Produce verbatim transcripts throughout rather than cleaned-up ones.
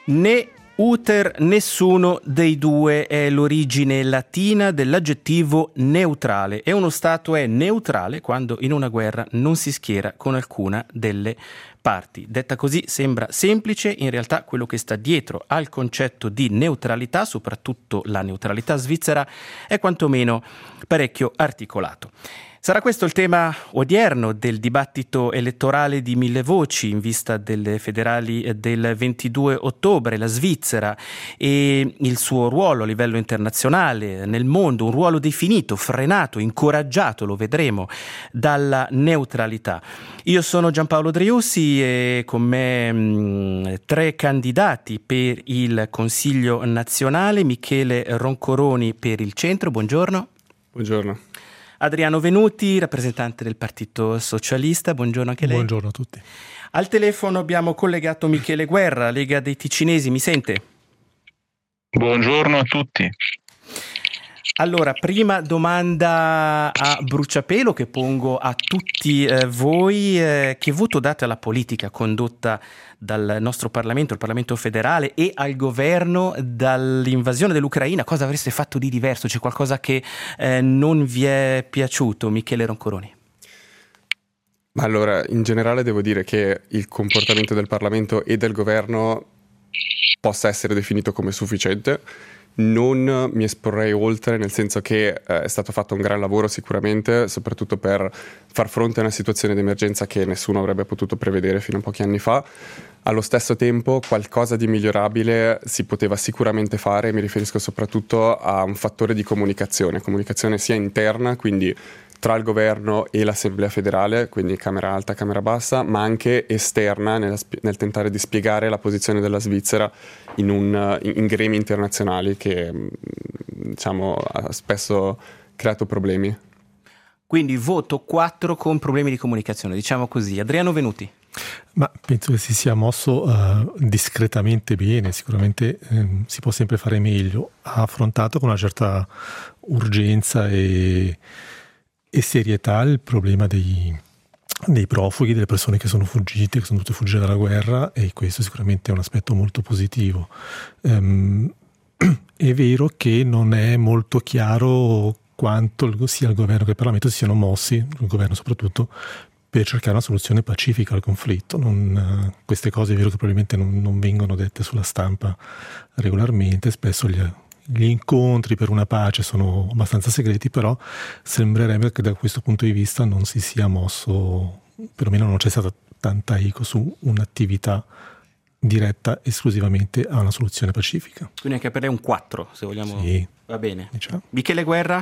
Né uter nessuno dei due è l'origine latina dell'aggettivo neutrale e uno Stato è neutrale quando in una guerra non si schiera con alcuna delle parti. Detta così sembra semplice, in realtà quello che sta dietro al concetto di neutralità, soprattutto la neutralità svizzera, è quantomeno parecchio articolato. Sarà questo il tema odierno del dibattito elettorale di Mille Voci in vista delle federali del ventidue ottobre, la Svizzera e il suo ruolo a livello internazionale, nel mondo, un ruolo definito, frenato, incoraggiato, lo vedremo, dalla neutralità. Io sono Giampaolo Driussi e con me mh, tre candidati per il Consiglio nazionale, Michele Roncoroni per il Centro, buongiorno. Buongiorno. Adriano Venuti, rappresentante del Partito Socialista, buongiorno anche lei. Buongiorno a tutti. Al telefono abbiamo collegato Michele Guerra, Lega dei Ticinesi, mi sente? Buongiorno a tutti. Allora, prima domanda a bruciapelo che pongo a tutti eh, voi. Eh, che voto date alla politica condotta dal nostro Parlamento, il Parlamento federale e al governo dall'invasione dell'Ucraina? Cosa avreste fatto di diverso? C'è qualcosa che eh, non vi è piaciuto, Michele Roncoroni? Ma allora, in generale devo dire che il comportamento del Parlamento e del governo possa essere definito come sufficiente. Non mi esporrei oltre, nel senso che eh, è stato fatto un gran lavoro sicuramente, soprattutto per far fronte a una situazione di emergenza che nessuno avrebbe potuto prevedere fino a pochi anni fa. Allo stesso tempo qualcosa di migliorabile si poteva sicuramente fare, mi riferisco soprattutto a un fattore di comunicazione, comunicazione sia interna, quindi tra il governo e l'Assemblea federale, quindi Camera Alta, Camera Bassa, ma anche esterna nella, nel tentare di spiegare la posizione della Svizzera in, un, in gremi internazionali che diciamo ha spesso creato problemi. Quindi voto quattro con problemi di comunicazione, diciamo così. Adriano Venuti. Ma penso che si sia mosso uh, discretamente bene, sicuramente um, si può sempre fare meglio. Ha affrontato con una certa urgenza e e serietà il problema dei, dei profughi, delle persone che sono fuggite, che sono dovute fuggire dalla guerra, e questo sicuramente è un aspetto molto positivo. Um, è vero che non è molto chiaro quanto sia il governo che il Parlamento si siano mossi, il governo soprattutto, per cercare una soluzione pacifica al conflitto. Non, queste cose è vero che probabilmente non, non vengono dette sulla stampa regolarmente, spesso gli Gli incontri per una pace sono abbastanza segreti, però sembrerebbe che da questo punto di vista non si sia mosso, perlomeno non c'è stata tanta eco su un'attività diretta esclusivamente a una soluzione pacifica. Quindi anche per lei un quattro, se vogliamo. Sì. Va bene. Diciamo. Michele Guerra?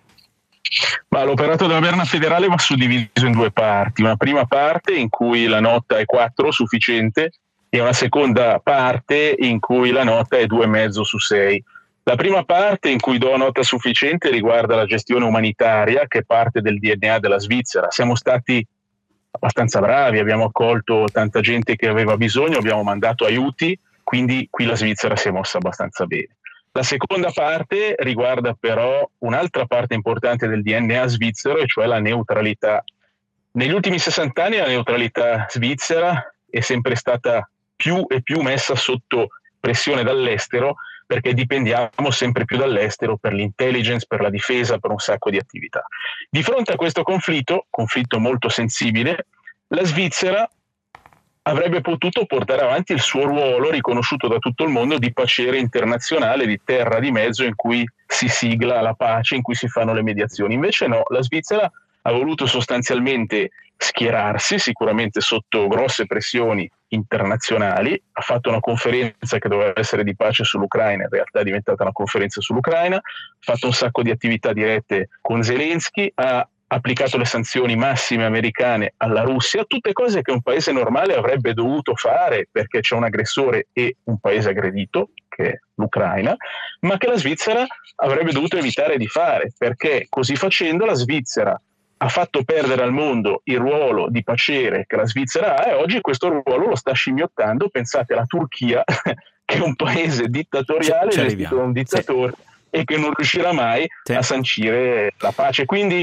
Ma l'operato della Berna federale va suddiviso in due parti. Una prima parte in cui la nota è quattro, sufficiente, e una seconda parte in cui la nota è due e mezzo su sei. La prima parte in cui do nota sufficiente riguarda la gestione umanitaria, che è parte del D N A della Svizzera. Siamo stati abbastanza bravi, abbiamo accolto tanta gente che aveva bisogno, abbiamo mandato aiuti, quindi qui la Svizzera si è mossa abbastanza bene. La seconda parte riguarda però un'altra parte importante del D N A svizzero, e cioè la neutralità. Negli ultimi sessanta anni la neutralità svizzera è sempre stata più e più messa sotto pressione dall'estero, perché dipendiamo sempre più dall'estero per l'intelligence, per la difesa, per un sacco di attività. Di fronte a questo conflitto, conflitto molto sensibile, la Svizzera avrebbe potuto portare avanti il suo ruolo riconosciuto da tutto il mondo di paciere internazionale, di terra di mezzo in cui si sigla la pace, in cui si fanno le mediazioni. Invece no, la Svizzera ha voluto sostanzialmente schierarsi, sicuramente sotto grosse pressioni internazionali, ha fatto una conferenza che doveva essere di pace sull'Ucraina, in realtà è diventata una conferenza sull'Ucraina, ha fatto un sacco di attività dirette con Zelensky, ha applicato le sanzioni massime americane alla Russia, tutte cose che un paese normale avrebbe dovuto fare perché c'è un aggressore e un paese aggredito, che è l'Ucraina, ma che la Svizzera avrebbe dovuto evitare di fare, perché così facendo la Svizzera ha fatto perdere al mondo il ruolo di paciere che la Svizzera ha, e oggi questo ruolo lo sta scimmiottando. Pensate alla Turchia, che è un paese dittatoriale gestito da un dittatore, sì, e che non riuscirà mai, sì, a sancire la pace. Quindi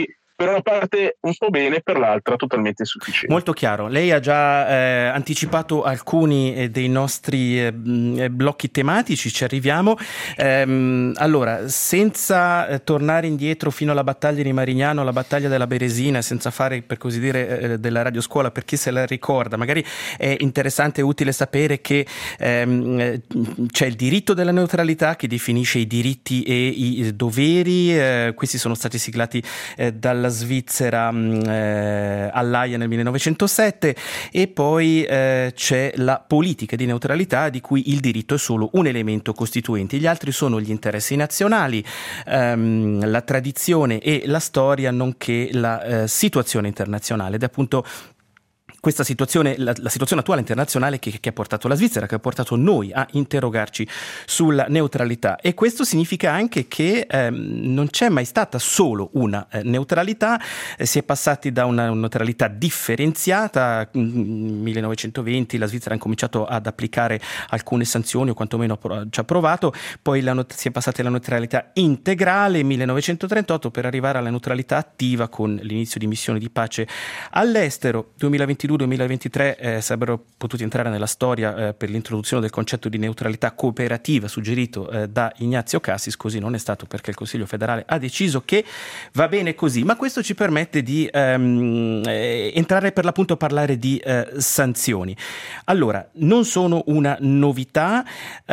per una parte un po' bene, per l'altra totalmente insufficiente. Molto chiaro. Lei ha già eh, anticipato alcuni eh, dei nostri eh, blocchi tematici, ci arriviamo. Ehm, allora, senza eh, tornare indietro fino alla battaglia di Marignano, alla battaglia della Beresina, senza fare, per così dire, eh, della radioscuola, per chi se la ricorda, magari è interessante e utile sapere che ehm, c'è il diritto della neutralità che definisce i diritti e i doveri. Eh, questi sono stati siglati eh, dal la Svizzera eh, all'Aia nel millenovecentosette, e poi eh, c'è la politica di neutralità di cui il diritto è solo un elemento costituente. Gli altri sono gli interessi nazionali, ehm, la tradizione e la storia, nonché la eh, situazione internazionale. Ed è appunto questa situazione, la, la situazione attuale internazionale che, che ha portato la Svizzera, che ha portato noi a interrogarci sulla neutralità. E questo significa anche che ehm, non c'è mai stata solo una eh, neutralità, eh, si è passati da una neutralità differenziata. Nel millenovecentoventi la Svizzera ha cominciato ad applicare alcune sanzioni, o quantomeno ci ha provato, poi la, si è passati alla neutralità integrale nel millenovecentotrentotto, per arrivare alla neutralità attiva con l'inizio di missioni di pace all'estero. duemilaventidue duemilaventitré eh, sarebbero potuti entrare nella storia eh, per l'introduzione del concetto di neutralità cooperativa suggerito eh, da Ignazio Cassis. Così non è stato, perché il Consiglio federale ha deciso che va bene così, ma questo ci permette di ehm, eh, entrare per l'appunto a parlare di eh, sanzioni. Allora, non sono una novità,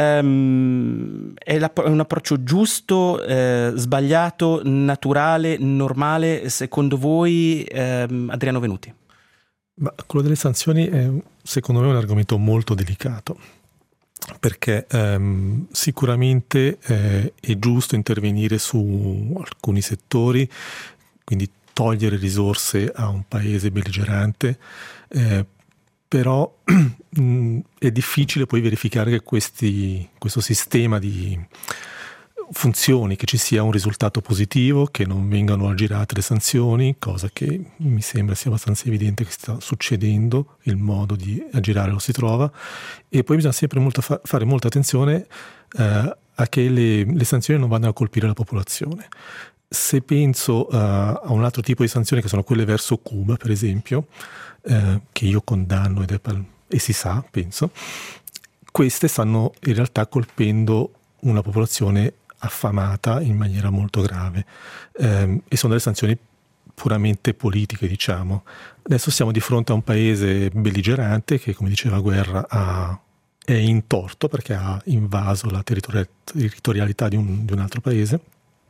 ehm, è, la, è un approccio giusto, eh, sbagliato, naturale, normale, secondo voi, ehm, Adriano Venuti? Ma quello delle sanzioni è, secondo me, un argomento molto delicato, perché ehm, sicuramente eh, è giusto intervenire su alcuni settori, quindi togliere risorse a un paese belligerante, eh, però mh, è difficile poi verificare che questi, questo sistema di funzioni, che ci sia un risultato positivo, che non vengano aggirate le sanzioni, cosa che mi sembra sia abbastanza evidente che sta succedendo, il modo di aggirare lo si trova. E poi bisogna sempre molto fa- fare molta attenzione eh, a che le, le sanzioni non vadano a colpire la popolazione. Se penso uh, a un altro tipo di sanzioni, che sono quelle verso Cuba, per esempio, eh, che io condanno ed è per, e si sa, penso, queste stanno in realtà colpendo una popolazione affamata in maniera molto grave, ehm, e sono delle sanzioni puramente politiche, diciamo. Adesso siamo di fronte a un paese belligerante che, come diceva Guerra, ha, è in torto perché ha invaso la territori- territorialità di un, di un altro paese,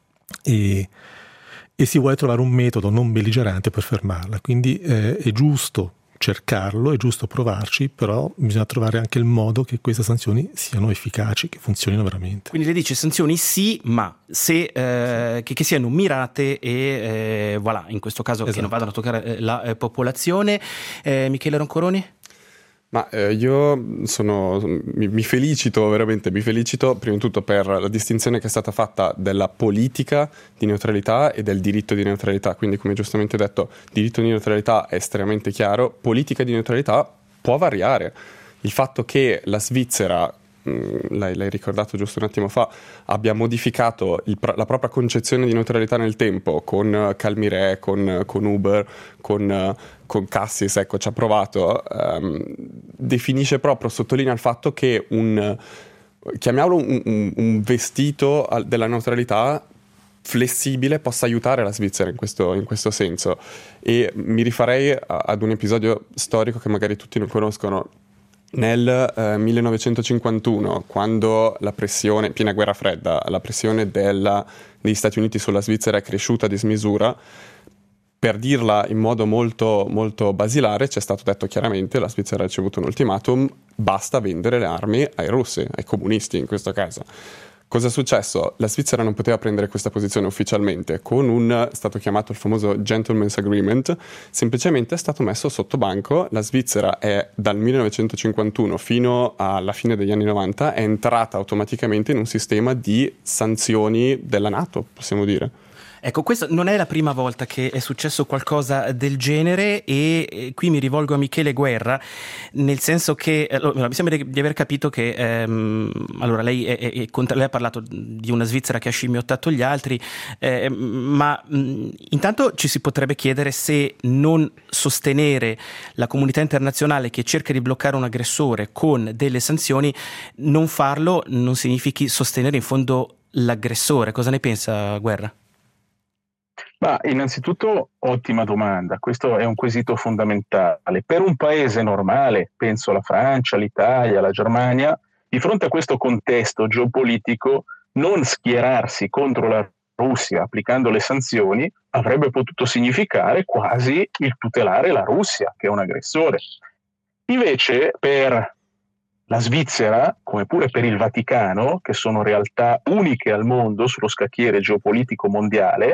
e, e si vuole trovare un metodo non belligerante per fermarla. Quindi eh, è giusto cercarlo, è giusto provarci, però bisogna trovare anche il modo che queste sanzioni siano efficaci, che funzionino veramente. Quindi le dice sanzioni sì, ma se, eh, che, che siano mirate e eh, voilà, in questo caso esatto, che non vadano a toccare la eh, popolazione. Eh, Michele Roncoroni? Ma eh, io sono, mi, mi felicito veramente, mi felicito prima di tutto per la distinzione che è stata fatta della politica di neutralità e del diritto di neutralità. Quindi, come giustamente detto, diritto di neutralità è estremamente chiaro, politica di neutralità può variare. Il fatto che la Svizzera, mh, l'hai, l'hai ricordato giusto un attimo fa, abbia modificato il, la propria concezione di neutralità nel tempo con Calmire, con, con Uber, con... con Cassis, ecco, ci ha provato, um, definisce proprio, sottolinea il fatto che un, chiamiamolo un, un, un vestito della neutralità flessibile possa aiutare la Svizzera in questo, in questo senso. E mi rifarei a, ad un episodio storico che magari tutti non conoscono. Nel eh, millenovecentocinquantuno, quando la pressione, piena guerra fredda, la pressione della, degli Stati Uniti sulla Svizzera è cresciuta a dismisura, per dirla in modo molto, molto basilare, c'è stato detto chiaramente, la Svizzera ha ricevuto un ultimatum, basta vendere le armi ai russi, ai comunisti in questo caso. Cosa è successo? La Svizzera non poteva prendere questa posizione ufficialmente, con un, è stato chiamato il famoso Gentleman's Agreement, semplicemente è stato messo sotto banco. La Svizzera è dal millenovecentocinquantuno fino alla fine degli anni novanta è entrata automaticamente in un sistema di sanzioni della NATO, possiamo dire. Ecco, questa non è la prima volta che è successo qualcosa del genere e, e qui mi rivolgo a Michele Guerra, nel senso che allora, mi sembra di aver capito che ehm, allora lei, è, è, è contra, lei ha parlato di una Svizzera che ha scimmiottato gli altri, eh, ma mh, intanto ci si potrebbe chiedere se non sostenere la comunità internazionale che cerca di bloccare un aggressore con delle sanzioni, non farlo non significhi sostenere in fondo l'aggressore. Cosa ne pensa Guerra? Ma innanzitutto ottima domanda, questo è un quesito fondamentale. Per un paese normale, penso alla Francia, l'Italia, la Germania, di fronte a questo contesto geopolitico, non schierarsi contro la Russia applicando le sanzioni avrebbe potuto significare quasi il tutelare la Russia, che è un aggressore. Invece per la Svizzera, come pure per il Vaticano, che sono realtà uniche al mondo sullo scacchiere geopolitico mondiale,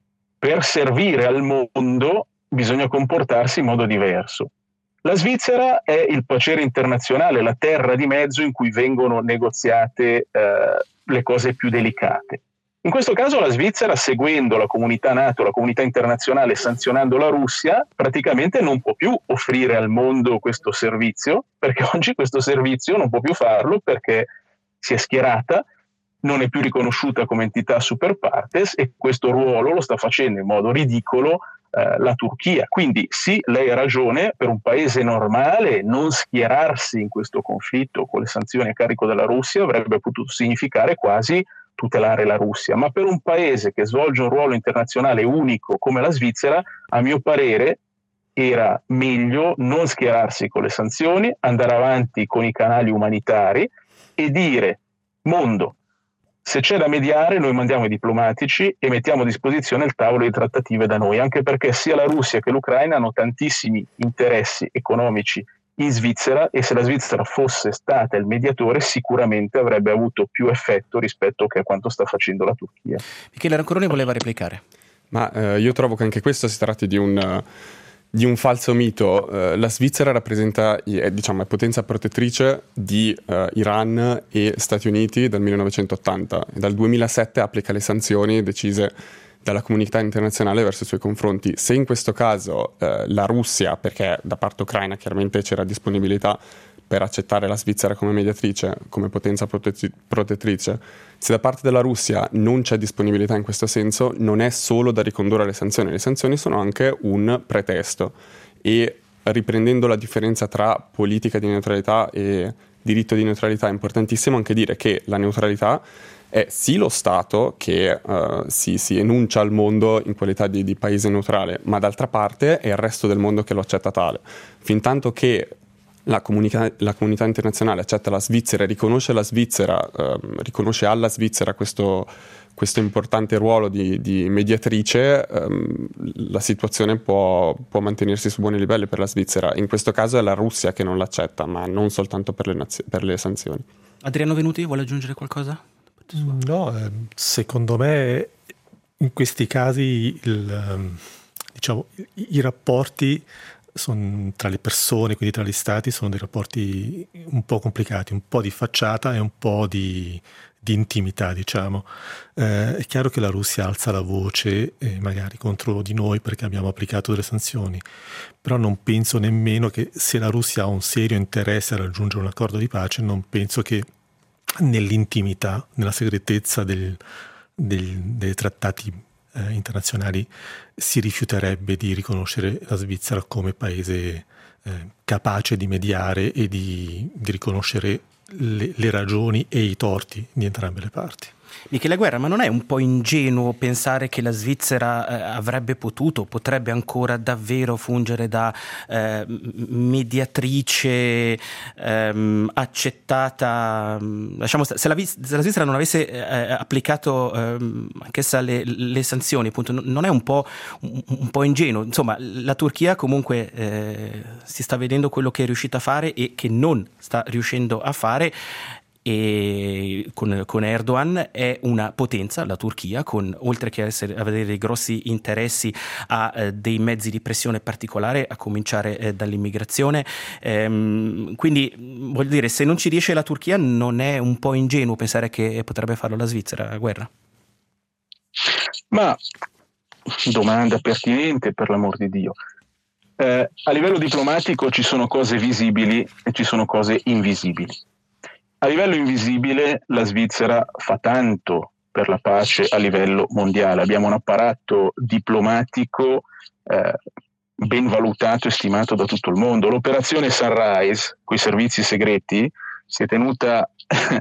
per servire al mondo bisogna comportarsi in modo diverso. La Svizzera è il pacere internazionale, la terra di mezzo in cui vengono negoziate eh, le cose più delicate. In questo caso la Svizzera, seguendo la comunità NATO, la comunità internazionale, sanzionando la Russia, praticamente non può più offrire al mondo questo servizio, perché oggi questo servizio non può più farlo perché si è schierata, non è più riconosciuta come entità super partes e questo ruolo lo sta facendo in modo ridicolo eh, la Turchia. Quindi sì, lei ha ragione, per un paese normale non schierarsi in questo conflitto con le sanzioni a carico della Russia avrebbe potuto significare quasi tutelare la Russia, ma per un paese che svolge un ruolo internazionale unico come la Svizzera, a mio parere era meglio non schierarsi con le sanzioni, andare avanti con i canali umanitari e dire: mondo, se c'è da mediare noi mandiamo i diplomatici e mettiamo a disposizione il tavolo di trattative da noi, anche perché sia la Russia che l'Ucraina hanno tantissimi interessi economici in Svizzera e se la Svizzera fosse stata il mediatore sicuramente avrebbe avuto più effetto rispetto che a quanto sta facendo la Turchia. Michele Rancoroni voleva replicare. Ma eh, io trovo che anche questo si tratti di un... Uh... di un falso mito. Uh, la Svizzera rappresenta, è, diciamo, è potenza protettrice di uh, Iran e Stati Uniti dal millenovecentottanta e dal duemilasette applica le sanzioni decise dalla comunità internazionale verso i suoi confronti. Se in questo caso uh, la Russia, perché da parte ucraina chiaramente c'era disponibilità per accettare la Svizzera come mediatrice, come potenza protetti- protettrice, se da parte della Russia non c'è disponibilità in questo senso, non è solo da ricondurre alle sanzioni. Le sanzioni sono anche un pretesto e riprendendo la differenza tra politica di neutralità e diritto di neutralità è importantissimo anche dire che la neutralità è sì lo Stato che uh, si, si enuncia al mondo in qualità di, di paese neutrale, ma d'altra parte è il resto del mondo che lo accetta tale. Fintanto che La comunità, la comunità internazionale accetta la Svizzera e riconosce la Svizzera, ehm, riconosce alla Svizzera questo, questo importante ruolo di, di mediatrice, ehm, la situazione può, può mantenersi su buoni livelli per la Svizzera. In questo caso è la Russia che non l'accetta, ma non soltanto per le, naz- per le sanzioni. Adriano Venuti, vuole aggiungere qualcosa? No, eh, secondo me in questi casi il, diciamo, i, i rapporti sono, tra le persone, quindi tra gli stati, sono dei rapporti un po' complicati, un po' di facciata e un po' di, di intimità, diciamo. Eh, è chiaro che la Russia alza la voce eh, magari contro di noi perché abbiamo applicato delle sanzioni, però non penso nemmeno che se la Russia ha un serio interesse a raggiungere un accordo di pace, non penso che nell'intimità, nella segretezza del, del, dei trattati Eh, internazionali si rifiuterebbe di riconoscere la Svizzera come paese eh, capace di mediare e di, di riconoscere le, le ragioni e i torti di entrambe le parti. Michele Guerra, ma non è un po' ingenuo pensare che la Svizzera eh, avrebbe potuto, potrebbe ancora davvero fungere da eh, mediatrice ehm, accettata? Lasciamo stare, se, la, se la Svizzera non avesse eh, applicato ehm, anch'essa le, le sanzioni, appunto, non è un po', un, un po' ingenuo? Insomma, la Turchia comunque eh, si sta vedendo quello che è riuscita a fare e che non sta riuscendo a fare. E con, con Erdogan è una potenza, la Turchia, con oltre che essere, avere dei grossi interessi ha eh, dei mezzi di pressione particolare, a cominciare eh, dall'immigrazione. Ehm, quindi voglio dire, se non ci riesce la Turchia non è un po' ingenuo pensare che potrebbe farlo la Svizzera, Guerra? Ma domanda pertinente, per l'amor di Dio. Eh, a livello diplomatico ci sono cose visibili e ci sono cose invisibili. A livello invisibile la Svizzera fa tanto per la pace a livello mondiale. Abbiamo un apparato diplomatico eh, ben valutato e stimato da tutto il mondo. L'operazione Sunrise, con i servizi segreti, si è tenuta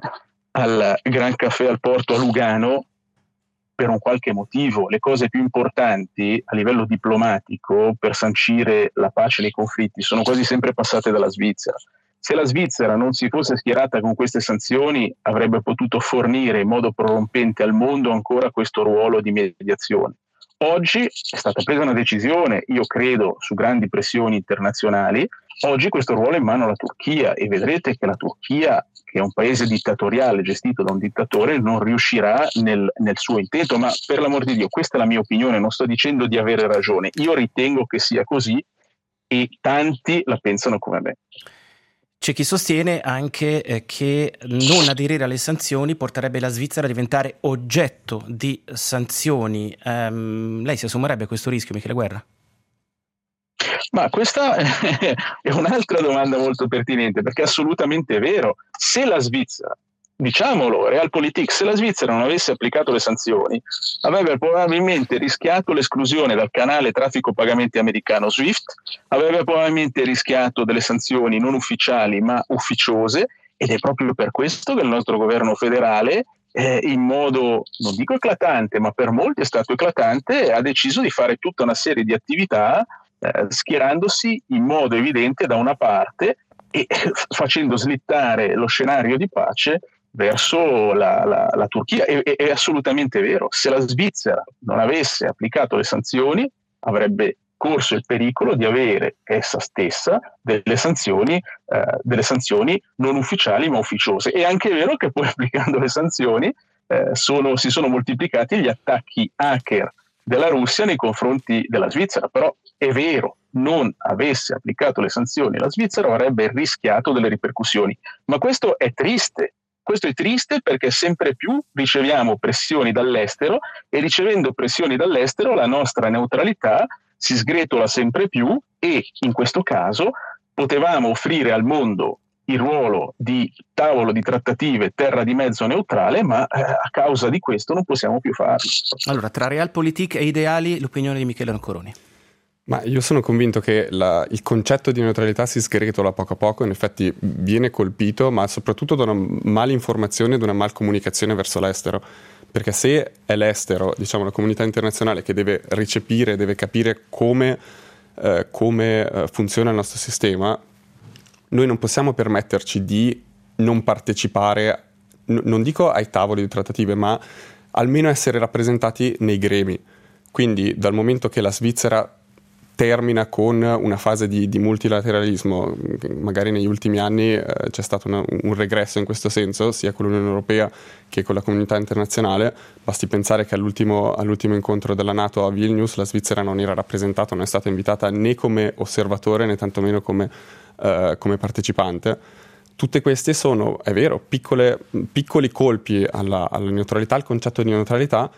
al Gran Caffè al Porto a Lugano per un qualche motivo. Le cose più importanti a livello diplomatico per sancire la pace nei conflitti sono quasi sempre passate dalla Svizzera. Se la Svizzera non si fosse schierata con queste sanzioni, avrebbe potuto fornire in modo prorompente al mondo ancora questo ruolo di mediazione. Oggi è stata presa una decisione, io credo, su grandi pressioni internazionali. Oggi questo ruolo è in mano alla Turchia e vedrete che la Turchia, che è un paese dittatoriale gestito da un dittatore, non riuscirà nel, nel suo intento. Ma per l'amor di Dio, questa è la mia opinione, non sto dicendo di avere ragione. Io ritengo che sia così e tanti la pensano come me. C'è chi sostiene anche eh, che non aderire alle sanzioni porterebbe la Svizzera a diventare oggetto di sanzioni. Um, lei si assumerebbe questo rischio, Michele Guerra? Ma questa è un'altra domanda molto pertinente, perché è assolutamente vero. Se la Svizzera, diciamolo, Realpolitik, se la Svizzera non avesse applicato le sanzioni, avrebbe probabilmente rischiato l'esclusione dal canale traffico pagamenti americano SWIFT, avrebbe probabilmente rischiato delle sanzioni non ufficiali ma ufficiose, ed è proprio per questo che il nostro governo federale, eh, in modo, non dico eclatante, ma per molti è stato eclatante, ha deciso di fare tutta una serie di attività eh, schierandosi in modo evidente da una parte e facendo slittare lo scenario di pace verso la, la, la Turchia. È, è, è assolutamente vero. Se la Svizzera non avesse applicato le sanzioni, avrebbe corso il pericolo di avere essa stessa delle sanzioni, eh, delle sanzioni non ufficiali ma ufficiose. È anche vero che poi applicando le sanzioni eh, sono, si sono moltiplicati gli attacchi hacker della Russia nei confronti della Svizzera, però è vero, non avesse applicato le sanzioni la Svizzera avrebbe rischiato delle ripercussioni. Ma questo è triste. Questo è triste perché sempre più riceviamo pressioni dall'estero e ricevendo pressioni dall'estero la nostra neutralità si sgretola sempre più e in questo caso potevamo offrire al mondo il ruolo di tavolo di trattative terra di mezzo neutrale, ma eh, a causa di questo non possiamo più farlo. Allora, tra Realpolitik e ideali, l'opinione di Michele Roncoroni. Ma io sono convinto che la, il concetto di neutralità si sgretola poco a poco, in effetti viene colpito, ma soprattutto da una malinformazione e da una malcomunicazione verso l'estero. Perché se è l'estero, diciamo la comunità internazionale, che deve recepire, deve capire come, eh, come eh, funziona il nostro sistema, noi non possiamo permetterci di non partecipare, n- non dico ai tavoli di trattative, ma almeno essere rappresentati nei gremi. Quindi dal momento che la Svizzera termina con una fase di, di multilateralismo, magari negli ultimi anni eh, c'è stato una, un regresso in questo senso, sia con l'Unione Europea che con la comunità internazionale. Basti pensare che all'ultimo, all'ultimo incontro della NATO a Vilnius la Svizzera non era rappresentata, non è stata invitata né come osservatore né tantomeno come, eh, come partecipante. Tutte queste sono, è vero, piccole, piccoli colpi alla, alla neutralità, al concetto di neutralità,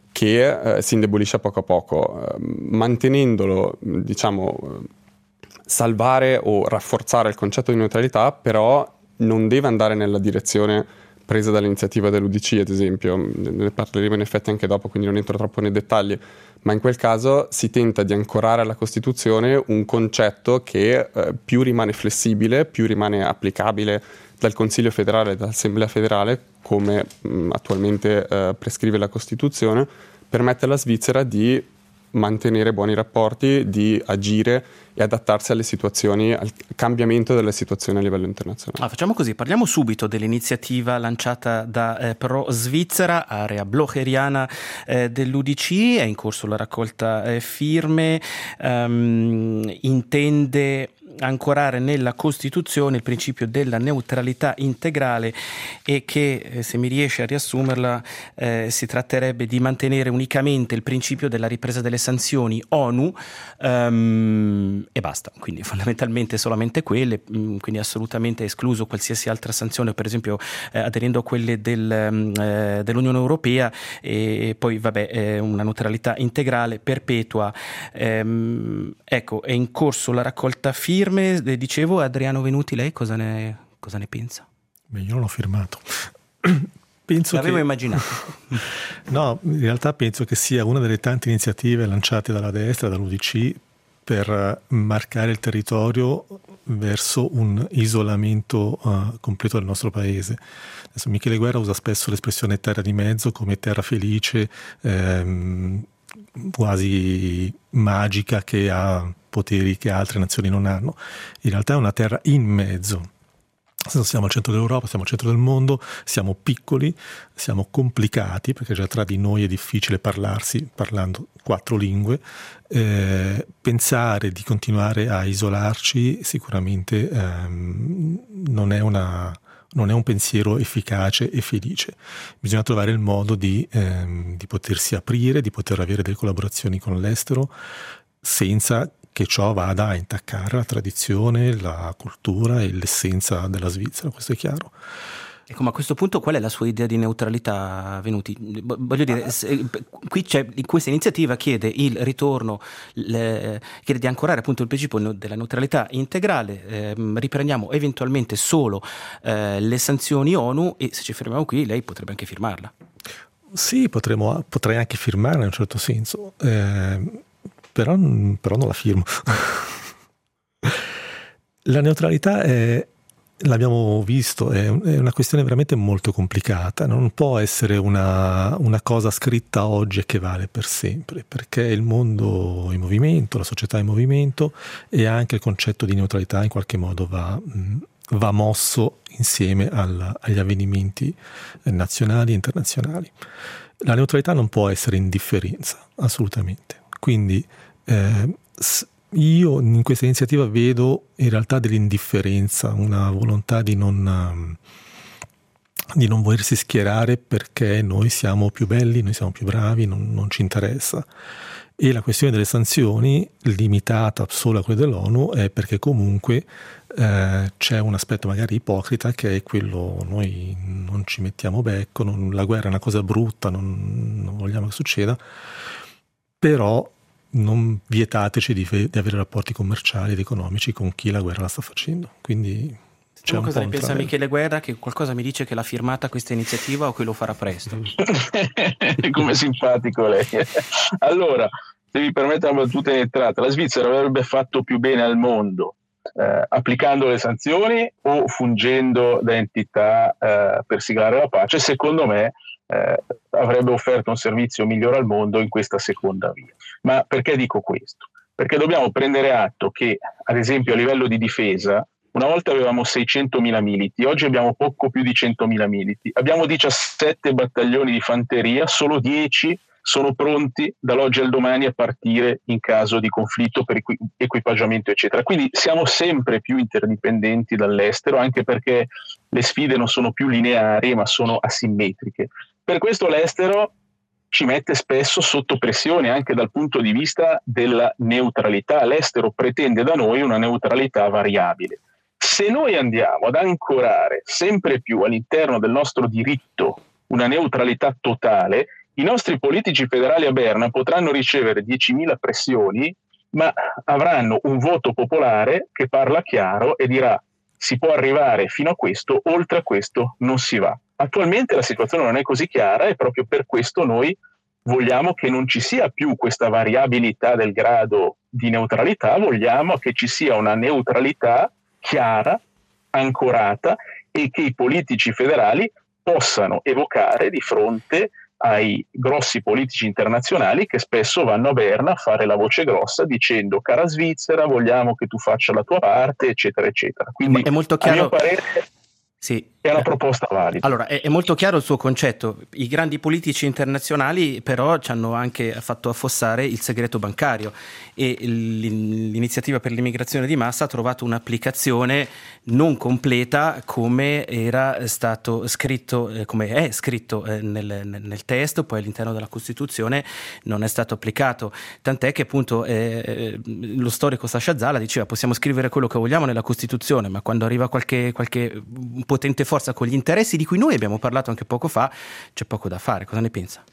che eh, si indebolisce poco a poco, eh, mantenendolo, diciamo, eh, salvare o rafforzare il concetto di neutralità, però non deve andare nella direzione presa dall'iniziativa dell'U D C, ad esempio. Ne parleremo in effetti anche dopo, quindi non entro troppo nei dettagli, ma in quel caso si tenta di ancorare alla Costituzione un concetto che eh, più rimane flessibile, più rimane applicabile dal Consiglio federale e dall'Assemblea federale, come mh, attualmente eh, prescrive la Costituzione, permette alla Svizzera di mantenere buoni rapporti, di agire e adattarsi alle situazioni, al cambiamento delle situazioni a livello internazionale. Ah, facciamo così, parliamo subito dell'iniziativa lanciata da eh, Pro Svizzera, area blocheriana eh, dell'U D C, è in corso la raccolta eh, firme, um, intende ancorare nella Costituzione il principio della neutralità integrale e che, eh, se mi riesce a riassumerla, eh, si tratterebbe di mantenere unicamente il principio della ripresa delle sanzioni ONU um, e basta, quindi fondamentalmente solamente quelle, quindi assolutamente escluso qualsiasi altra sanzione, per esempio eh, aderendo a quelle del, eh, dell'Unione Europea, e poi vabbè eh, una neutralità integrale perpetua. Ehm, ecco, è in corso la raccolta firme, dicevo. Adriano Venuti, lei cosa ne, cosa ne pensa? Beh, io non l'ho firmato. Penso L'avevo che... immaginato. No, in realtà penso che sia una delle tante iniziative lanciate dalla destra, dall'U D C, per marcare il territorio verso un isolamento uh, completo del nostro paese. Adesso Michele Guerra usa spesso l'espressione terra di mezzo come terra felice, ehm, quasi magica, che ha poteri che altre nazioni non hanno. In realtà è una terra in mezzo. Siamo al centro dell'Europa, siamo al centro del mondo, siamo piccoli, siamo complicati, perché già tra di noi è difficile parlarsi parlando quattro lingue. Eh, pensare di continuare a isolarci sicuramente ehm, non è una, non è un pensiero efficace e felice. Bisogna trovare il modo di, ehm, di potersi aprire, di poter avere delle collaborazioni con l'estero senza che ciò vada a intaccare la tradizione, la cultura e l'essenza della Svizzera, questo è chiaro. Ecco, ma a questo punto qual è la sua idea di neutralità, Venuti? Voglio dire, se, qui c'è, questa iniziativa chiede il ritorno, le, chiede di ancorare appunto il principio della neutralità integrale, eh, riprendiamo eventualmente solo eh, le sanzioni ONU, e se ci fermiamo qui lei potrebbe anche firmarla. Sì, potremmo, potrei anche firmarla in un certo senso, eh, però, però non la firmo. La neutralità è, l'abbiamo visto, è una questione veramente molto complicata, non può essere una, una cosa scritta oggi e che vale per sempre, perché il mondo è in movimento, la società è in movimento, e anche il concetto di neutralità in qualche modo va, va mosso insieme al, agli avvenimenti nazionali e internazionali. La neutralità non può essere indifferenza, assolutamente. Quindi eh, io in questa iniziativa vedo in realtà dell'indifferenza, una volontà di non, di non volersi schierare perché noi siamo più belli, noi siamo più bravi, non, non ci interessa. E la questione delle sanzioni, limitata solo a quelle dell'ONU, è perché comunque eh, c'è un aspetto magari ipocrita, che è quello: noi non ci mettiamo becco, non, la guerra è una cosa brutta, non, non vogliamo che succeda, però non vietateci di, di avere rapporti commerciali ed economici con chi la guerra la sta facendo. Quindi c'è un cosa po' ne pensa Michele Guerra, che qualcosa mi dice che l'ha firmata questa iniziativa o che lo farà presto? Come simpatico lei. Allora, se mi permette una battuta in entrata, la Svizzera avrebbe fatto più bene al mondo eh, applicando le sanzioni o fungendo da entità eh, per siglare la pace? Secondo me eh, avrebbe offerto un servizio migliore al mondo in questa seconda via. Ma perché dico questo? Perché dobbiamo prendere atto che, ad esempio, a livello di difesa, una volta avevamo seicentomila militi, oggi abbiamo poco più di centomila militi, abbiamo diciassette battaglioni di fanteria, solo dieci sono pronti dall'oggi al domani a partire in caso di conflitto per equi- equipaggiamento eccetera. Quindi siamo sempre più interdipendenti dall'estero, anche perché le sfide non sono più lineari ma sono asimmetriche. Per questo l'estero ci mette spesso sotto pressione anche dal punto di vista della neutralità. L'estero pretende da noi una neutralità variabile. Se noi andiamo ad ancorare sempre più all'interno del nostro diritto una neutralità totale, i nostri politici federali a Berna potranno ricevere diecimila pressioni, ma avranno un voto popolare che parla chiaro e dirà: si può arrivare fino a questo, oltre a questo non si va. Attualmente la situazione non è così chiara, e proprio per questo noi vogliamo che non ci sia più questa variabilità del grado di neutralità, vogliamo che ci sia una neutralità chiara, ancorata, e che i politici federali possano evocare di fronte ai grossi politici internazionali che spesso vanno a Berna a fare la voce grossa dicendo: cara Svizzera, vogliamo che tu faccia la tua parte, eccetera eccetera. Quindi è molto chiaro. A mio parere, sì. è una proposta valida. Allora, è, è molto chiaro il suo concetto. I grandi politici internazionali però ci hanno anche fatto affossare il segreto bancario e l'iniziativa per l'immigrazione di massa ha trovato un'applicazione non completa come era stato scritto, eh, come è scritto eh, nel, nel testo, poi all'interno della Costituzione non è stato applicato. Tant'è che appunto eh, lo storico Sasha Zala diceva possiamo scrivere quello che vogliamo nella Costituzione, ma quando arriva qualche, qualche potente forza con gli interessi di cui noi abbiamo parlato anche poco fa, c'è poco da fare. Cosa ne pensa?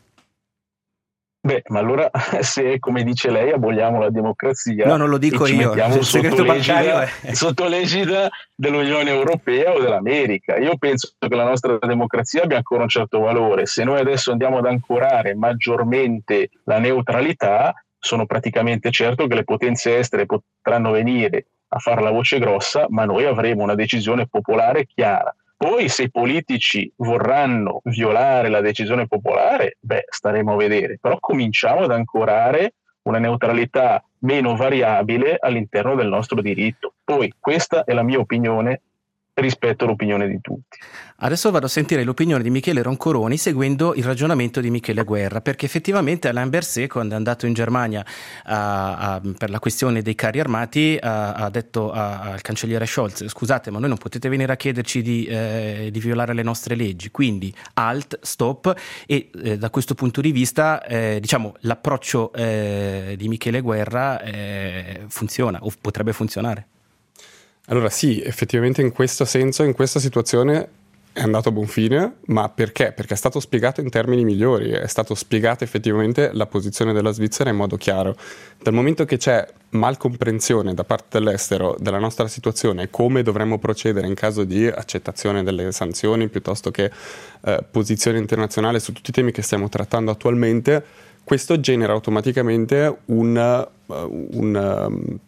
Beh, ma allora se, come dice lei, aboliamo la democrazia, no, non lo dico io, il segreto bancario è sotto l'egida dell'Unione Europea o dell'America. Io penso che la nostra democrazia abbia ancora un certo valore. Se noi adesso andiamo ad ancorare maggiormente la neutralità, sono praticamente certo che le potenze estere potranno venire a fare la voce grossa, ma noi avremo una decisione popolare chiara. Poi se i politici vorranno violare la decisione popolare, beh, staremo a vedere. Però cominciamo ad ancorare una neutralità meno variabile all'interno del nostro diritto. Poi questa è la mia opinione rispetto all'opinione di tutti. Adesso vado a sentire l'opinione di Michele Roncoroni seguendo il ragionamento di Michele Guerra, perché effettivamente Alain Berset, quando è andato in Germania a, a, per la questione dei carri armati, ha, ha detto a, al cancelliere Scholz: scusate, ma noi non potete venire a chiederci di, eh, di violare le nostre leggi, quindi alt, stop. E eh, da questo punto di vista eh, diciamo l'approccio eh, di Michele Guerra eh, funziona o potrebbe funzionare. Allora sì, effettivamente in questo senso, in questa situazione è andato a buon fine, ma perché? Perché è stato spiegato in termini migliori, è stato spiegata effettivamente la posizione della Svizzera in modo chiaro. Dal momento che c'è malcomprensione da parte dell'estero della nostra situazione e come dovremmo procedere in caso di accettazione delle sanzioni piuttosto che eh, posizione internazionale su tutti i temi che stiamo trattando attualmente, questo genera automaticamente un... Uh, un um,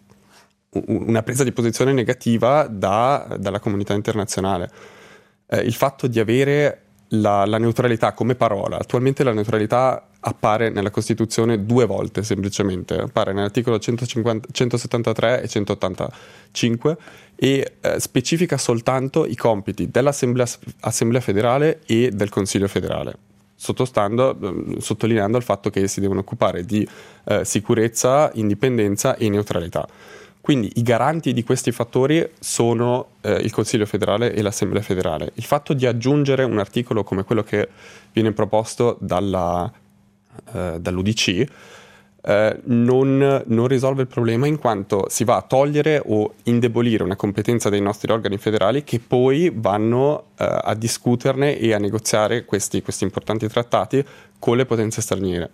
una presa di posizione negativa da, dalla comunità internazionale. Eh, il fatto di avere la, la neutralità come parola, attualmente la neutralità appare nella Costituzione due volte semplicemente, appare nell'articolo centocinquanta, centosettantatré e centottantacinque e eh, specifica soltanto i compiti dell'Assemblea Assemblea federale e del Consiglio federale, sottostando, eh, sottolineando il fatto che si devono occupare di eh, sicurezza, indipendenza e neutralità. Quindi i garanti di questi fattori sono eh, il Consiglio federale e l'Assemblea federale. Il fatto di aggiungere un articolo come quello che viene proposto dalla, eh, dall'U D C eh, non, non risolve il problema, in quanto si va a togliere o indebolire una competenza dei nostri organi federali che poi vanno eh, a discuterne e a negoziare questi, questi importanti trattati con le potenze straniere.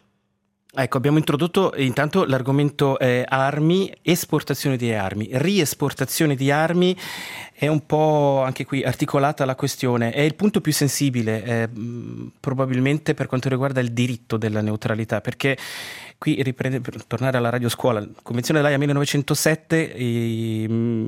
Ecco, abbiamo introdotto intanto l'argomento eh, armi, esportazione di armi, riesportazione di armi. È un po' anche qui articolata la questione, è il punto più sensibile eh, probabilmente per quanto riguarda il diritto della neutralità, perché qui riprende, per tornare alla radioscuola, Convenzione dell'Aia millenovecentosette, e,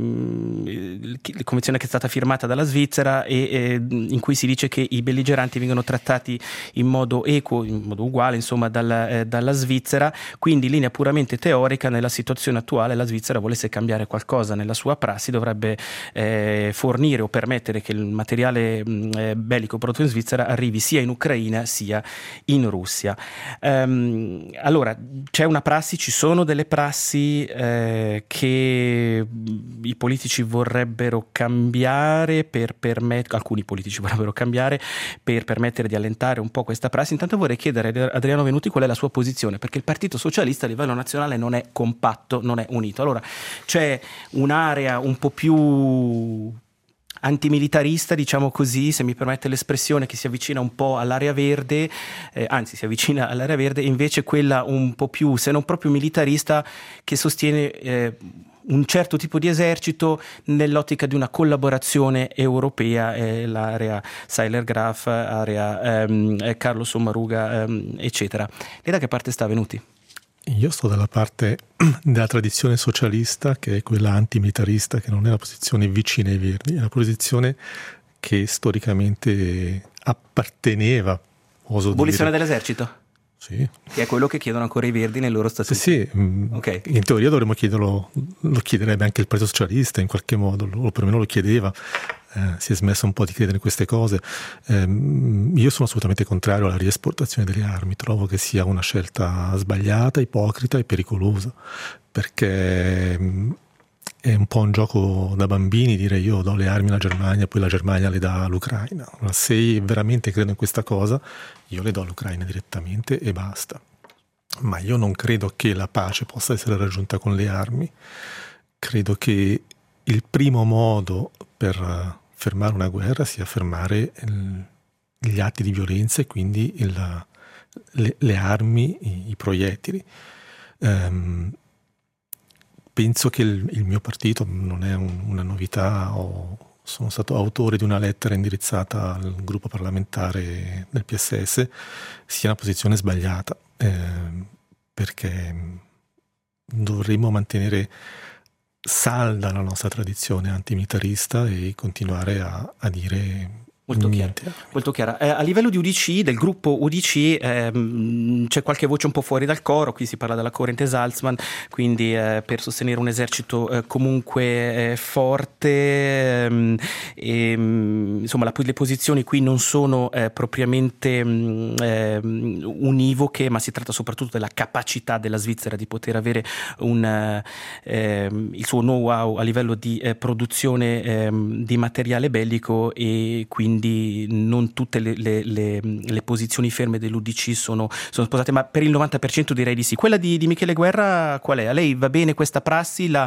mh, la convenzione che è stata firmata dalla Svizzera e, e in cui si dice che i belligeranti vengono trattati in modo equo, in modo uguale insomma dalla, eh, dalla Svizzera, quindi in linea puramente teorica nella situazione attuale la Svizzera volesse cambiare qualcosa nella sua prassi dovrebbe eh, fornire o permettere che il materiale mh, bellico prodotto in Svizzera arrivi sia in Ucraina sia in Russia. Um, allora c'è una prassi, ci sono delle prassi eh, che i politici vorrebbero cambiare per permettere, alcuni politici vorrebbero cambiare per permettere di allentare un po' questa prassi. Intanto vorrei chiedere a Adriano Venuti qual è la sua posizione, perché il Partito Socialista a livello nazionale non è compatto, non è unito. Allora c'è un'area un po' più antimilitarista, diciamo così, se mi permette l'espressione, che si avvicina un po' all'area verde, eh, anzi si avvicina all'area verde, e invece quella un po' più, se non proprio militarista, che sostiene eh, un certo tipo di esercito nell'ottica di una collaborazione europea, eh, l'area Seiler-Graf, area ehm, Carlo Sommaruga, ehm, eccetera. Lei da che parte sta, Venuti? Io sto dalla parte della tradizione socialista, che è quella antimilitarista, che non è la posizione vicina ai Verdi, è la posizione che storicamente apparteneva, oso abolizione dire. dell'esercito? Sì. Che è quello che chiedono ancora i Verdi nel loro statuto. Sì, sì. Okay. In teoria dovremmo chiederlo, lo chiederebbe anche il Partito Socialista in qualche modo, o perlomeno lo chiedeva. eh, si è smesso un po' di credere in queste cose. Eh, io sono assolutamente contrario alla riesportazione delle armi, trovo che sia una scelta sbagliata, ipocrita e pericolosa, perché è un po' un gioco da bambini dire io do le armi alla Germania, poi la Germania le dà all'Ucraina. Se veramente credo in questa cosa, io le do all'Ucraina direttamente e basta. Ma io non credo che la pace possa essere raggiunta con le armi. Credo che il primo modo per fermare una guerra sia fermare il, gli atti di violenza e quindi il, le, le armi, i, i proiettili. Um, penso che il, il mio partito non è un, una novità, ho, sono stato autore di una lettera indirizzata al gruppo parlamentare del P S S, sia una posizione sbagliata, eh, perché dovremmo mantenere salda la nostra tradizione antimilitarista e continuare a, a dire molto niente. Chiara, molto chiara. Eh, a livello di U D C, del gruppo U D C, ehm, c'è qualche voce un po' fuori dal coro, qui si parla della corrente Salzman, quindi eh, per sostenere un esercito eh, comunque eh, forte, ehm, e, insomma la, le posizioni qui non sono eh, propriamente mh, eh, univoche, ma si tratta soprattutto della capacità della Svizzera di poter avere un, eh, il suo know-how a livello di eh, produzione eh, di materiale bellico, e quindi non tutte le, le, le, le posizioni ferme dell'U D C sono, sono sposate, ma per il novanta per cento direi di sì. Quella di, di Michele Guerra qual è? A lei va bene questa prassi? La,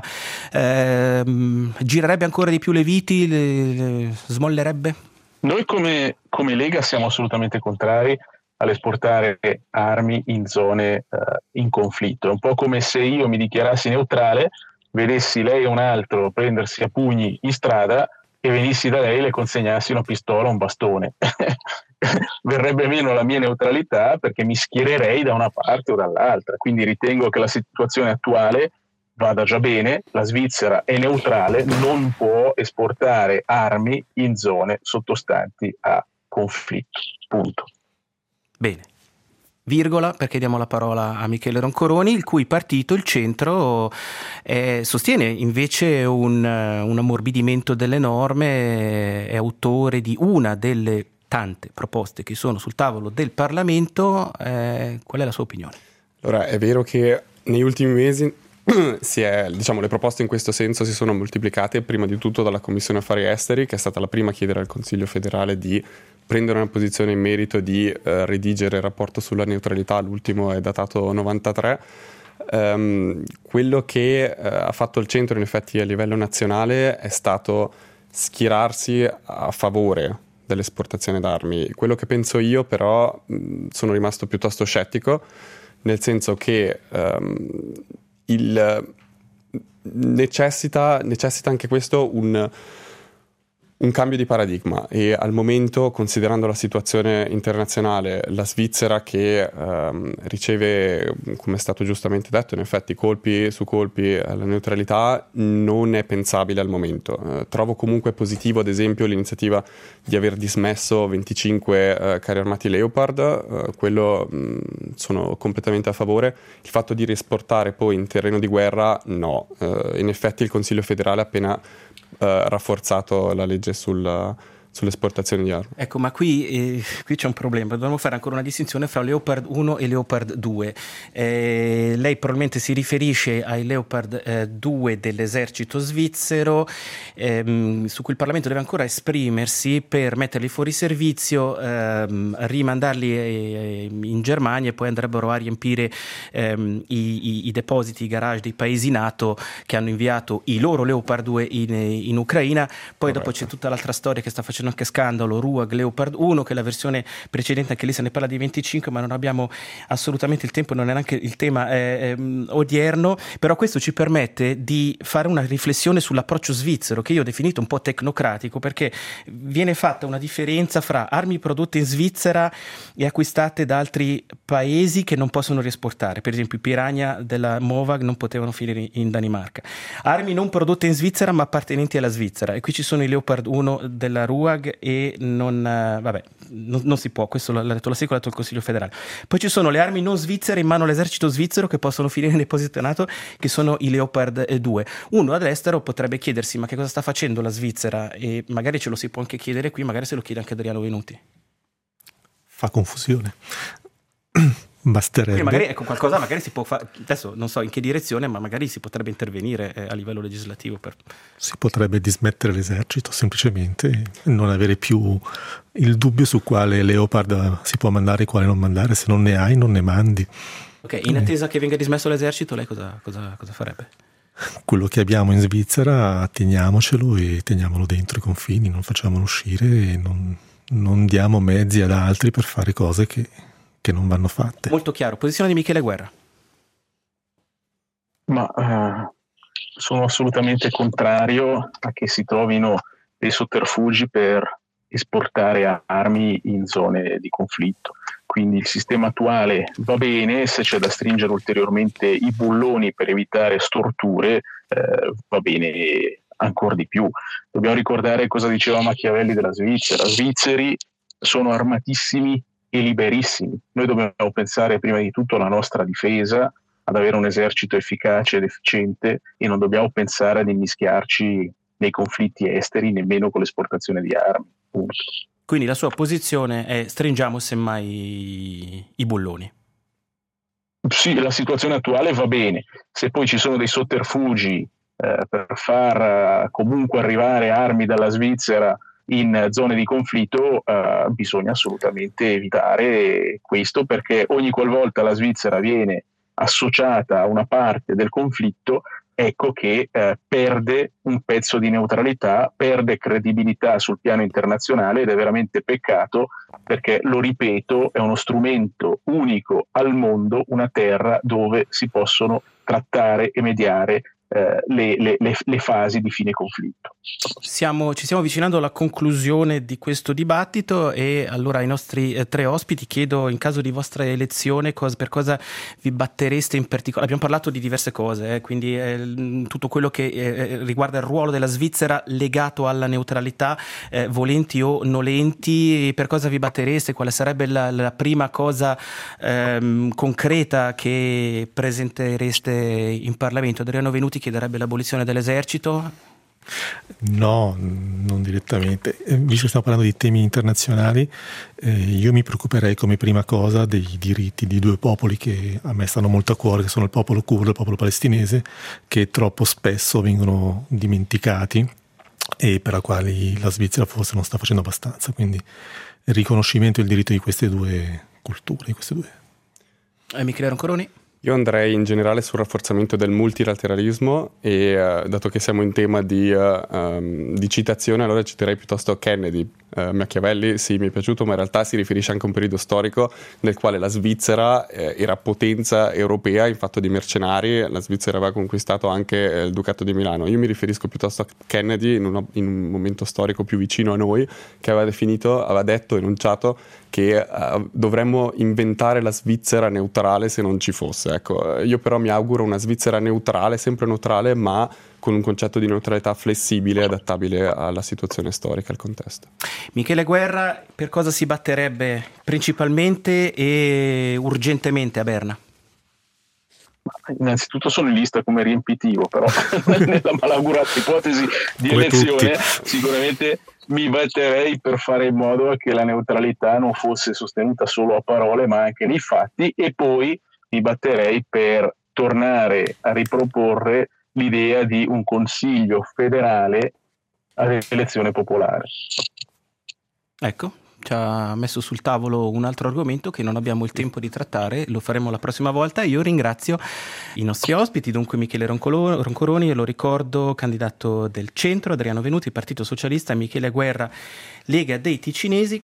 ehm, girerebbe ancora di più le viti? Le, le smollerebbe? Noi come, come Lega siamo assolutamente contrari all'esportare armi in zone eh, in conflitto. È un po' come se io mi dichiarassi neutrale, vedessi lei o un altro prendersi a pugni in strada e venissi da lei e le consegnassi una pistola o un bastone. Verrebbe meno la mia neutralità, perché mi schiererei da una parte o dall'altra. Quindi ritengo che la situazione attuale vada già bene, la Svizzera è neutrale, non può esportare armi in zone sottostanti a conflitto. Punto. Bene. Virgola, perché diamo la parola a Michele Roncoroni, il cui partito, il Centro, eh, sostiene invece un, un ammorbidimento delle norme, è autore di una delle tante proposte che sono sul tavolo del Parlamento. Eh, qual è la sua opinione? Allora, è vero che negli ultimi mesi si è, diciamo, le proposte in questo senso si sono moltiplicate, prima di tutto dalla Commissione Affari Esteri, che è stata la prima a chiedere al Consiglio federale di prendere una posizione in merito, di eh, redigere il rapporto sulla neutralità. L'ultimo è datato novantatré. Um, quello che eh, ha fatto il Centro in effetti a livello nazionale è stato schierarsi a favore dell'esportazione d'armi. Quello che penso io però mh, sono rimasto piuttosto scettico, nel senso che um, il necessita, necessita anche questo un un cambio di paradigma, e al momento, considerando la situazione internazionale, la Svizzera che ehm, riceve, come è stato giustamente detto, in effetti colpi su colpi alla neutralità, non è pensabile al momento. Eh, trovo comunque positivo, ad esempio, l'iniziativa di aver dismesso venticinque eh, carri armati Leopard, eh, quello mh, sono completamente a favore. Il fatto di riesportare poi in terreno di guerra, no. Eh, in effetti il Consiglio federale ha appena Uh, rafforzato la legge sul, sull'esportazione di armi. Ecco, ma qui, eh, qui c'è un problema, dobbiamo fare ancora una distinzione fra Leopard uno e Leopard due. Eh, lei probabilmente si riferisce ai Leopard eh, due dell'esercito svizzero, ehm, su cui il Parlamento deve ancora esprimersi per metterli fuori servizio, ehm, rimandarli eh, in Germania, e poi andrebbero a riempire ehm, i, i, i depositi, i garage dei paesi NATO che hanno inviato i loro Leopard due in, in Ucraina. Poi Corretto. Dopo c'è tutta l'altra storia che sta facendo anche scandalo, Ruag Leopard uno, che è la versione precedente, anche lì se ne parla di venticinque, ma non abbiamo assolutamente il tempo, non è neanche il tema eh, eh, odierno. Però questo ci permette di fare una riflessione sull'approccio svizzero, che io ho definito un po' tecnocratico, perché viene fatta una differenza fra armi prodotte in Svizzera e acquistate da altri paesi che non possono riesportare. Per esempio i Piranha della Movag non potevano finire in Danimarca. Armi non prodotte in Svizzera ma appartenenti alla Svizzera, e qui ci sono i Leopard uno della Ruag Bundestag e non, uh, vabbè, non, non si può, questo l'ha detto la SECO, l'ha detto il Consiglio federale. Poi ci sono le armi non svizzere in mano all'esercito svizzero che possono finire in deposito NATO, che sono i Leopard due. Uno all'estero potrebbe chiedersi ma che cosa sta facendo la Svizzera, e magari ce lo si può anche chiedere qui, magari se lo chiede anche Adriano Venuti. Fa confusione. Basterebbe. Magari ecco, qualcosa magari si può fare, adesso non so in che direzione, ma magari si potrebbe intervenire eh, a livello legislativo per... Si potrebbe dismettere l'esercito semplicemente e non avere più il dubbio su quale Leopard si può mandare e quale non mandare. Se non ne hai non ne mandi. Ok, in attesa eh. che venga dismesso l'esercito, lei cosa, cosa, cosa farebbe? Quello che abbiamo in Svizzera teniamocelo e teniamolo dentro i confini, non facciamolo uscire e non, non diamo mezzi ad altri per fare cose che che non vanno fatte. Molto chiaro. Posizione di Michele Guerra. Ma uh, sono assolutamente contrario a che si trovino dei sotterfugi per esportare armi in zone di conflitto. Quindi il sistema attuale va bene, se c'è da stringere ulteriormente i bulloni per evitare storture, eh, va bene ancora di più. Dobbiamo ricordare cosa diceva Machiavelli della Svizzera. Svizzeri sono armatissimi e liberissimi. Noi dobbiamo pensare prima di tutto alla nostra difesa, ad avere un esercito efficace ed efficiente, e non dobbiamo pensare ad immischiarci nei conflitti esteri, nemmeno con l'esportazione di armi. Punto. Quindi la sua posizione è stringiamo semmai i bulloni. Sì, la situazione attuale va bene. Se poi ci sono dei sotterfugi eh, per far uh, comunque arrivare armi dalla Svizzera in zone di conflitto, uh, bisogna assolutamente evitare questo, perché ogni qualvolta la Svizzera viene associata a una parte del conflitto, ecco che uh, perde un pezzo di neutralità, perde credibilità sul piano internazionale, ed è veramente peccato, perché, lo ripeto, è uno strumento unico al mondo, una terra dove si possono trattare e mediare Eh, le, le, le, le fasi di fine conflitto. Siamo, ci stiamo avvicinando alla conclusione di questo dibattito, e allora ai nostri eh, tre ospiti chiedo, in caso di vostra elezione, cosa, per cosa vi battereste in particolare. Abbiamo parlato di diverse cose, eh, quindi eh, tutto quello che eh, riguarda il ruolo della Svizzera legato alla neutralità, eh, volenti o nolenti. Per cosa vi battereste? Quale sarebbe la, la prima cosa ehm, concreta che presentereste in Parlamento? Adriano Venuti chiederebbe l'abolizione dell'esercito? No, non direttamente. Eh, visto che stiamo parlando di temi internazionali, eh, io mi preoccuperei come prima cosa dei diritti di due popoli che a me stanno molto a cuore, che sono il popolo curdo e il popolo palestinese, che troppo spesso vengono dimenticati e per la quali la Svizzera forse non sta facendo abbastanza. Quindi il riconoscimento del diritto di queste due culture, di queste due. Eh, Michele Roncoroni? Io andrei in generale sul rafforzamento del multilateralismo e uh, dato che siamo in tema di, uh, um, di citazione, allora citerei piuttosto Kennedy. Uh, Machiavelli sì, mi è piaciuto, ma in realtà si riferisce anche a un periodo storico nel quale la Svizzera eh, era potenza europea in fatto di mercenari. La Svizzera aveva conquistato anche eh, il Ducato di Milano. Io mi riferisco piuttosto a Kennedy in, uno, in un momento storico più vicino a noi, che aveva definito, aveva detto, enunciato che uh, dovremmo inventare la Svizzera neutrale se non ci fosse. Ecco, io però mi auguro una Svizzera neutrale, sempre neutrale, ma con un concetto di neutralità flessibile, adattabile alla situazione storica, al contesto. Michele Guerra, per cosa si batterebbe principalmente e urgentemente a Berna? Innanzitutto sono in lista come riempitivo, però nella malaugurata ipotesi di come elezione tutti. Sicuramente mi batterei per fare in modo che la neutralità non fosse sostenuta solo a parole ma anche nei fatti, e poi mi batterei per tornare a riproporre l'idea di un consiglio federale ad elezione popolare. Ecco, ci ha messo sul tavolo un altro argomento che non abbiamo il tempo di trattare, lo faremo la prossima volta. Io ringrazio i nostri ospiti, dunque Michele Roncoroni, lo ricordo, candidato del Centro, Adriano Venuti, Partito Socialista, Michele Guerra, Lega dei Ticinesi.